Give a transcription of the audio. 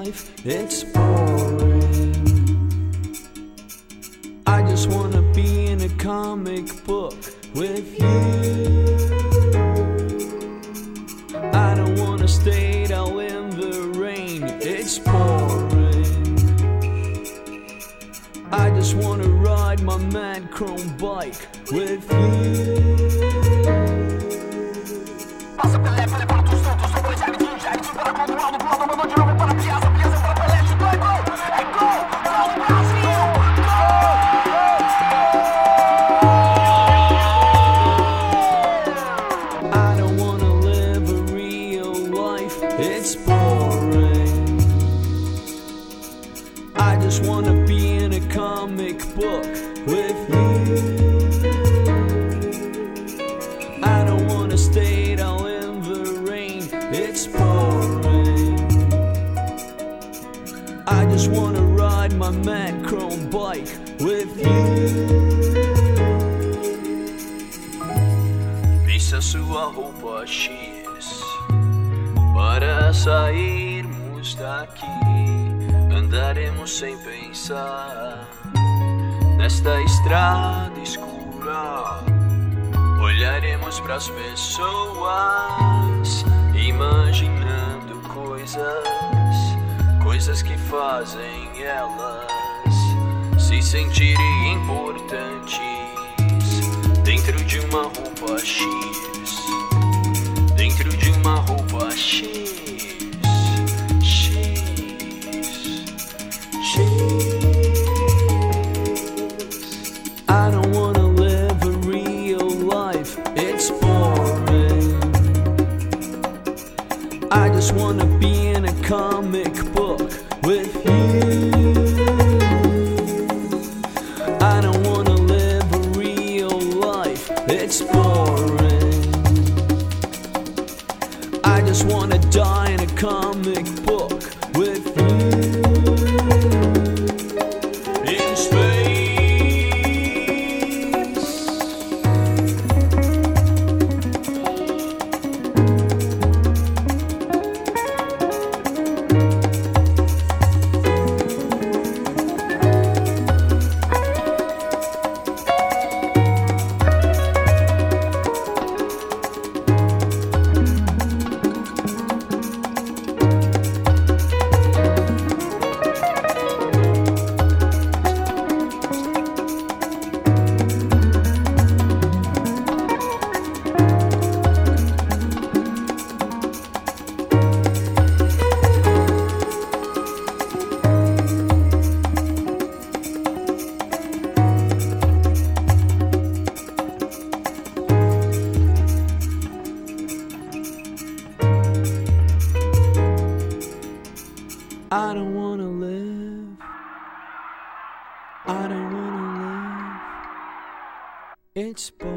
life, it's boring. I just wanna be in a comic book with you. I don't wanna stay out in the rain, it's boring. I just wanna ride my mad chrome bike with you. Passa pela leve, para todos santos, só por já me para quando o alto pulando, mandou de novo para a piazza para Pelé, vai gol, é gol Brasil, gol! I don't wanna live a real life, it's boring. I just wanna be in a comic book with you. I don't wanna stay out in the rain, it's boring. I just wanna ride my mad chrome bike with you. Vista sua roupa X para sairmos daqui. Andaremos sem pensar nesta estrada escura. Olharemos pras pessoas, imaginando coisas que fazem elas se sentirem importantes dentro de uma roupa X, dentro de uma roupa X. I don't wanna live a real life, it's boring. I just wanna be in a comic book with you. I don't wanna live a real life, it's boring. I just wanna die in a comic book with you. In space. I don't wanna live. I don't wanna live. It's boring.